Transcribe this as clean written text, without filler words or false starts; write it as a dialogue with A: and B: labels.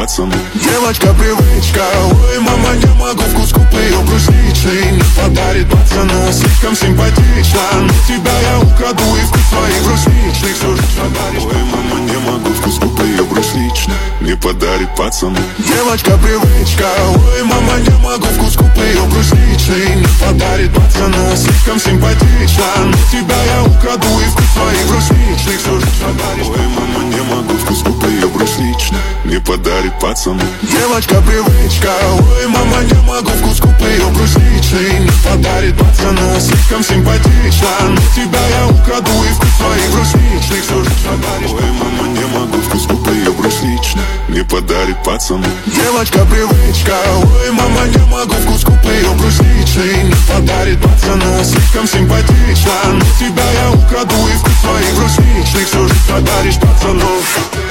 A: пацану. Девочка привычка, ой, мама, не могу, вкус губ ее брусничный. Не подарит пацану, слишком симпатично. Но тебя я украду и вкус твоих брусничных все же подаришь. Ой, мама, не могу, вкус губ ее брусничный. Не подарит пацану. Девочка привычка, ой, мама, не могу, вкус губ ее брусничный. Не подарит пацану, слишком симпатично. Но тебя я украду и вкус твоих брусничных все же подаришь. Ой, мама, не могу, вкус губ ее брусничный. Не подарит пацану. Девочка привычка, ой, мама, не могу, вкус губ ее брусничный. Не подарит пацану, слишком симпатично. Но тебя я украду и вкус твоих брусничных все же подаришь. Ой, мама, не могу, вкус губ ее брусничный. Не подарит пацану. Девочка привычка, ой, мама, не могу, вкус губ ее брусничный. Не подарит пацану, слишком симпатично. Но тебя я украду и вкус твоих брусничных все же подаришь пацану.